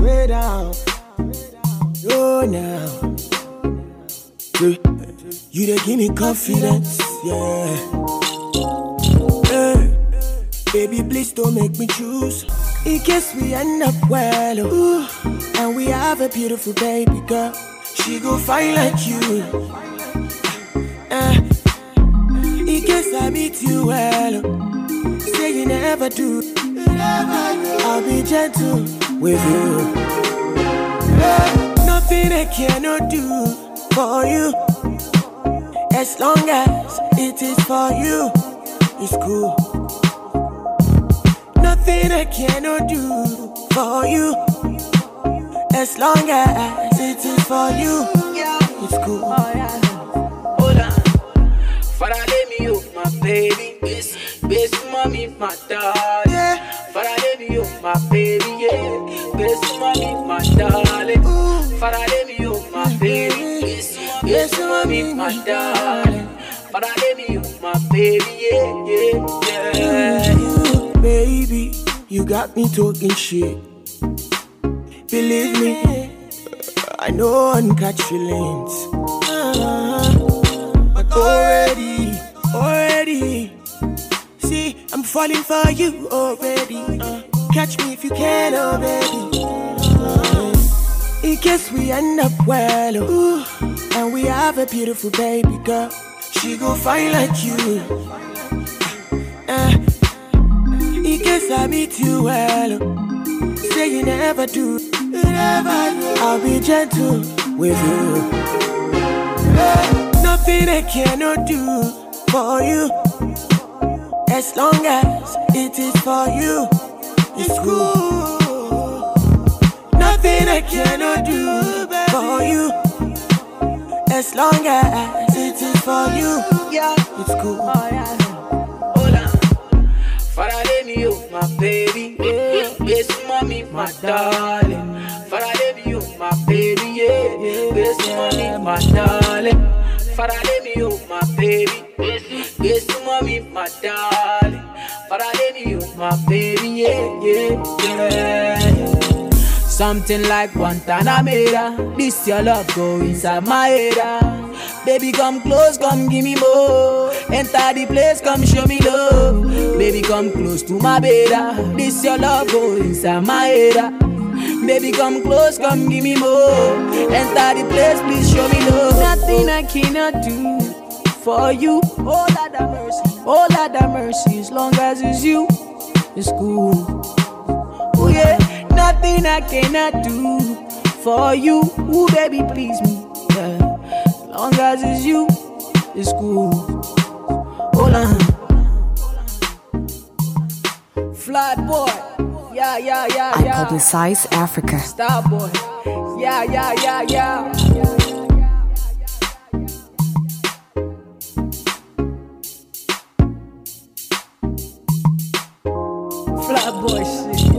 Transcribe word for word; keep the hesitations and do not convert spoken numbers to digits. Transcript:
way down. Oh, now. You dey give me confidence, yeah. Hey, baby, please don't make me choose. In case we end up well, ooh, and we have a beautiful baby girl, she go fine like you. Uh, in case I meet you well, say you never do, I'll be gentle with you. Uh, nothing I cannot do for you. As long as it is for you, it's cool. Nothing I cannot do for you. As long as it is for you, it's cool. Oh, yeah. Hold on. Father, let me you, my baby. Yes. Best mommy, my darling. Yeah. Father, let me you, my baby. Yeah. Best mommy, my darling. Ooh. Father, let me you, my baby. Yes. Best mommy, my darling. Father, let me you, my baby. Yeah, yeah, yeah. You, baby, you got me talking shit. Believe me, I know I can catch feelings. Uh, but already, already, see, I'm falling for you already. Uh, catch me if you can, oh baby. Uh, in case we end up well, ooh, and we have a beautiful baby girl, she go fine like you. Uh, in case I meet you well, say you never do, I'll be gentle with you. Uh, nothing I cannot do for you. As long as it is for you, it's cool. Nothing I cannot do for you. As long as it is for you, it's cool. Oh, yeah. Hold on. Father, let me you, my baby. Yeah. Yes, mommy, my darling. Father, let me you, my baby. Yeah. Yes, mommy, my darling. Father, let me you, my baby. Yes, mommy, my darling. Father, let me you, my baby. Yeah, yeah, yeah. Something like Guantanamera. This your love go inside my head. Baby, come close, come give me more. Enter the place, come show me love. Baby, come close to my bed. This your love go inside my head. Baby, come close, come give me more. Enter the place, please show me love. Nothing I cannot do for you. Oh, Lord have mercy. Oh, Lord have mercy. As long as it's you, it's cool. Oh, yeah. Nothing I cannot do for you. Ooh, baby, please me. Yeah. As long as it's you, it's cool. Hold on. Fly boy. Yeah, yeah, yeah, yeah. I publicize Africa. Star boy. Yeah, yeah, yeah, yeah. Fly boy shit.